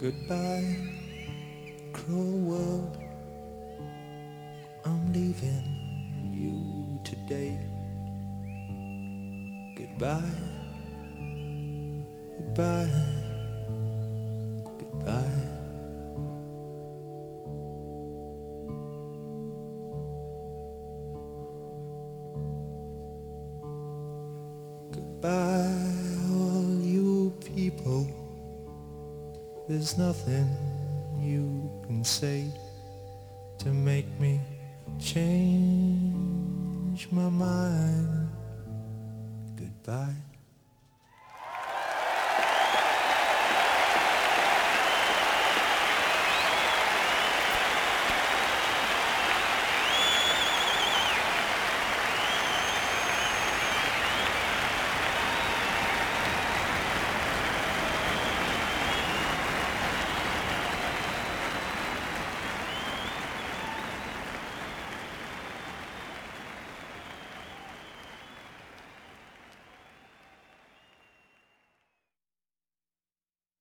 Goodbye, cruel world, I'm leaving you today. Goodbye, goodbye, goodbye. Goodbye, all you people. There's nothing you can say to make me change my mind. Goodbye.